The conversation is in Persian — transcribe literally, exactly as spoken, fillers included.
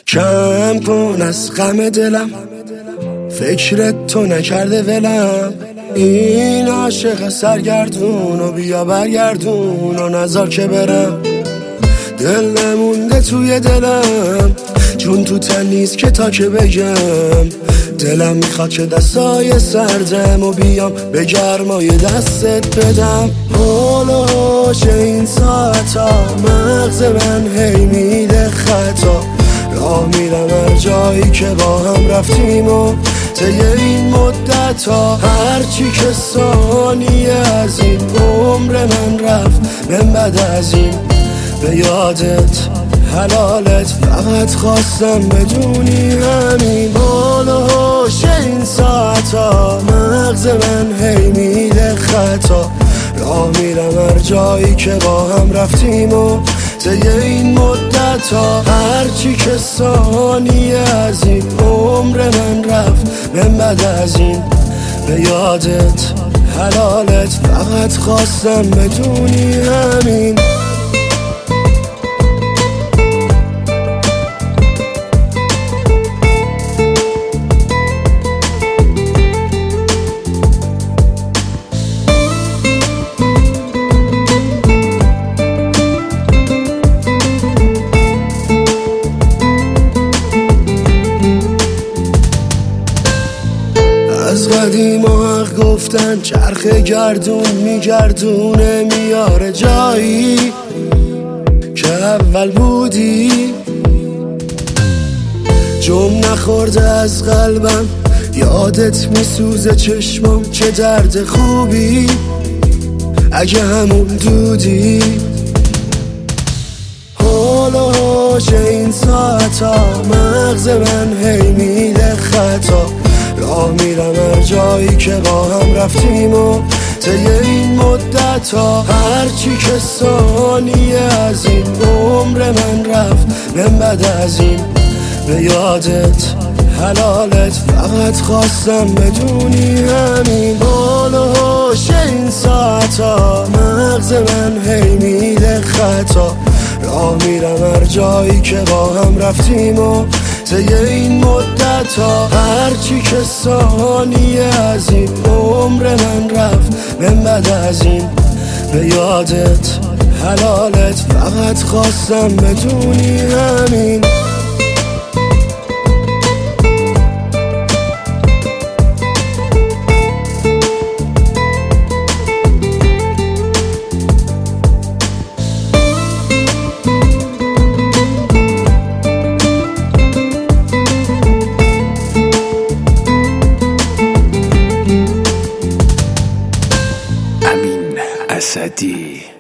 کم کن از غم دلم، فکرت تو نکرده ولم. این عاشق سرگردون و بیا برگردون و نذار که برم. دل نمونده توی دلم، جون تو تن نیست که تا که بگم. دلم میخواد که دستای سردم و بیام به گرمای دستت بدم. هلوش این ساعتا مغز من هی میده خطا. راه میرم هر جایی که با هم رفتیم و طی این مدت ها، هرچی که ثانیه از این عمر من رفت من بعد از این به یادت حلالت فقط خواستم بدونی همین. بال و هوش این ساعت ها مغز من هی میده خطا. راه میرم هر جایی که با هم رفتیم و طی این مدت ها، هرچی که ثانیه از این عمر من رفت من بعد از این به یادت حلالت فقط خواستم بدونی همین. از قدیم و حق گفتن چرخ گردون میگردونه میاره جایی که اول بودی. جم نخورده از قلبم، یادت میسوزه چشمم، چه درد خوبی اگه همون دودی. هلوش این ساعتا مغز من هی میده خطا. راه میرم هر جایی که با هم رفتیم و طی این مدت ها، هرچی که ثانیه از این عمر من رفت من بعد از این به یادت حلالت فقط خواستم بدونی همین. بال و هوش این ساعت ها مغز من هی میده خطا. راه میرم هر جایی که با هم رفتیم و طی این مدت ها، هرچی که ثانیه از این عمر من رفت من بعد از این به یادت حلالت فقط خواستم بدونی همین. اسدی